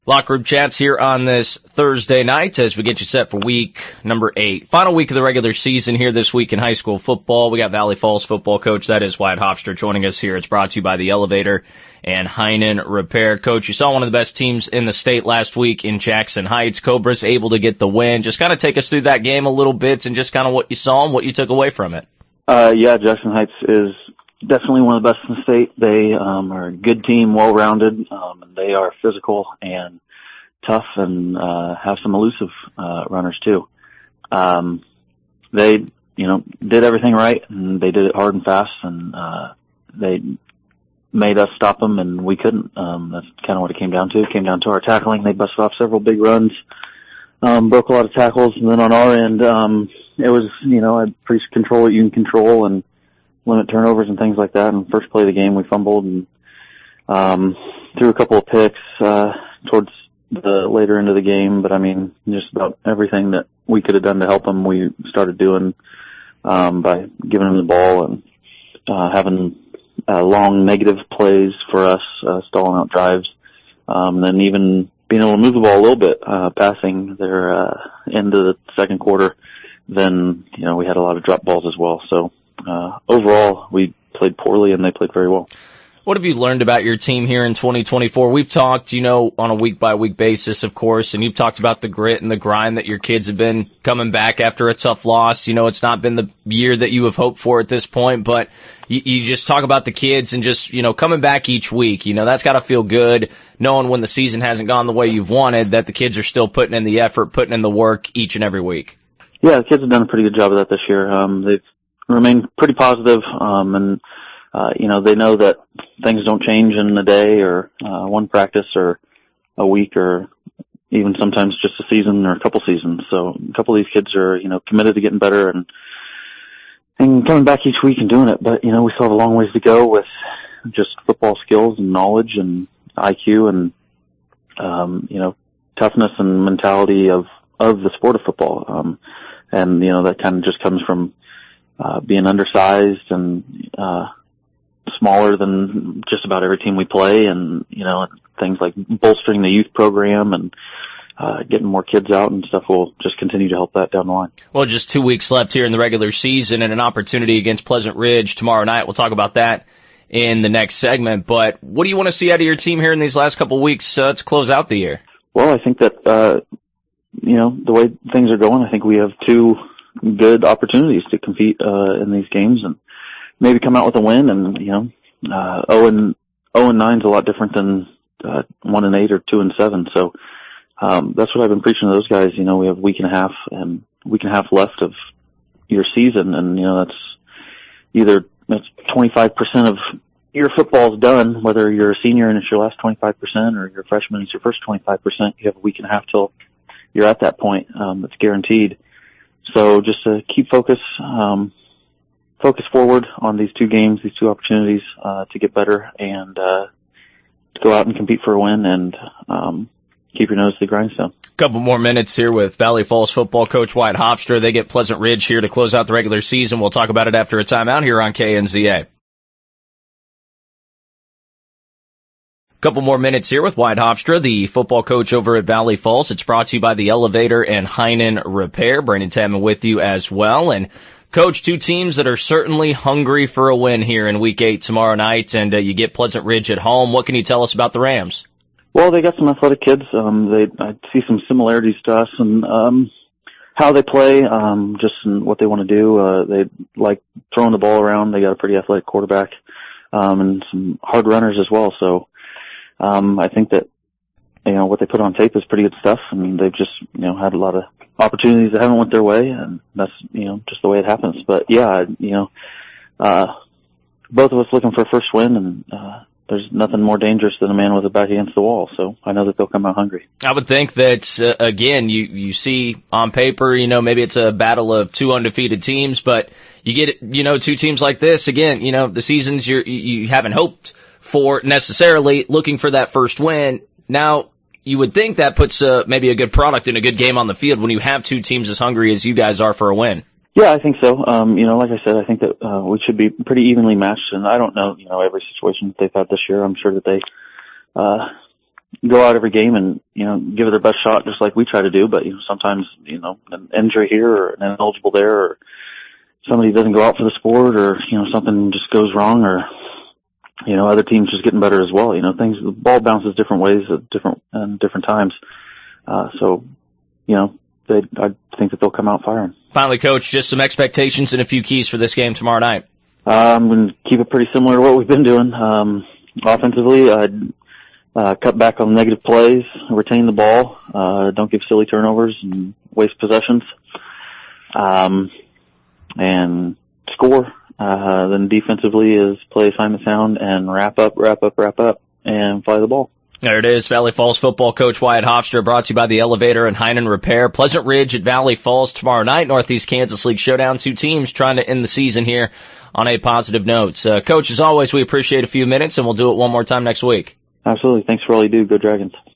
Locker Room Chats here on this Thursday night as we get you set for week number 8. Final week of the regular season here this week in high school football. We got Valley Falls football coach, that is Wyatt Hofstra, joining us here. It's brought to you by The Elevator and Heinen Repair. Coach, you saw one of the best teams in the state last week in Jackson Heights. Cobras able to get the win. Just kind of take us through that game a little bit and just kind of what you saw and what you took away from it. Jackson Heights is definitely one of the best in the state. They are a good team, well-rounded. They are physical and tough and have some elusive runners too. They, did everything right, and they did it hard and fast, and they made us stop them, and we couldn't. That's kind of what it came down to. It came down to our tackling. They busted off several big runs, broke a lot of tackles, and then on our end, it was, pretty control what you can control and limit turnovers and things like that. And first play of the game, we fumbled and threw a couple of picks towards the later end of the game. But, just about everything that we could have done to help them, we started doing by giving them the ball and having long negative plays for us, stalling out drives, and then even being able to move the ball a little bit, passing their into the second quarter. Then, we had a lot of drop balls as well. So overall, we played poorly, and they played very well. What have you learned about your team here in 2024? We've talked, on a week-by-week basis, of course, and you've talked about the grit and the grind that your kids have been coming back after a tough loss. It's not been the year that you have hoped for at this point, but you just talk about the kids and just, coming back each week. That's got to feel good, knowing when the season hasn't gone the way you've wanted, that the kids are still putting in the effort, putting in the work each and every week. Yeah, the kids have done a pretty good job of that this year. They've remained pretty positive, and they know that things don't change in a day or one practice or a week or even sometimes just a season or a couple seasons. So a couple of these kids are, committed to getting better and coming back each week and doing it. But, we still have a long ways to go with just football skills and knowledge and IQ and, toughness and mentality of the sport of football. And that kind of just comes from being undersized and smaller than just about every team we play, and things like bolstering the youth program and getting more kids out and stuff will just continue to help that down the line. Well, just 2 weeks left here in the regular season and an opportunity against Pleasant Ridge tomorrow night. We'll talk about that in the next segment, but what do you want to see out of your team here in these last couple of weeks to close out the year? Well, I think that the way things are going, I think we have 2 good opportunities to compete in these games and maybe come out with a win. And 0-9 is a lot different than 1-8 or 2-7. So that's what I've been preaching to those guys. We have a week and a half left of your season, and that's 25% of your football's done. Whether you're a senior and it's your last 25% or you're a freshman, it's your first 25%. You have a week and a half till you're at that point. That's guaranteed. So just to keep focus forward on these 2 games, these 2 opportunities to get better and to go out and compete for a win and keep your nose to the grindstone. Couple more minutes here with Valley Falls football coach Wyatt Hofstra. They get Pleasant Ridge here to close out the regular season. We'll talk about it after a timeout here on KNZA. Couple more minutes here with Wyatt Hofstra, the football coach over at Valley Falls. It's brought to you by The Elevator and Heinen Repair. Brandon Tamman with you as well. And, Coach, 2 teams that are certainly hungry for a win here in Week 8 tomorrow night, and you get Pleasant Ridge at home. What can you tell us about the Rams? Well, they got some athletic kids. I see some similarities to us and how they play, just in what they want to do. They like throwing the ball around. They got a pretty athletic quarterback and some hard runners as well. So I think that, what they put on tape is pretty good stuff. They've just, had a lot of opportunities that haven't went their way, and that's, just the way it happens. But yeah, both of us looking for a first win, and there's nothing more dangerous than a man with a back against the wall. So I know that they'll come out hungry. I would think that, again, you see on paper, maybe it's a battle of 2 undefeated teams, but you get, 2 teams like this, again, the seasons you haven't hoped for necessarily, looking for that first win. Now, you would think that puts maybe a good product and a good game on the field when you have 2 teams as hungry as you guys are for a win. Yeah, I think so. Like I said, I think that we should be pretty evenly matched, and I don't know, every situation that they've had this year. I'm sure that they go out every game and, give it their best shot just like we try to do. But, sometimes, an injury here or an ineligible there, or somebody doesn't go out for the sport, or, something just goes wrong, or, other teams just getting better as well. The ball bounces different ways at different times. I think that they'll come out firing. Finally, Coach, just some expectations and a few keys for this game tomorrow night. I'm going to keep it pretty similar to what we've been doing. Offensively, I'd cut back on negative plays, retain the ball, don't give silly turnovers and waste possessions, and score. Then defensively is play assignment sound and wrap up, and fly the ball. There it is, Valley Falls football coach Wyatt Hofstra, brought to you by the Elevator and Heinen Repair. Pleasant Ridge at Valley Falls tomorrow night, Northeast Kansas League Showdown. Two teams trying to end the season here on a positive note. Coach, as always, we appreciate a few minutes, and we'll do it one more time next week. Absolutely. Thanks for all you do. Go Dragons.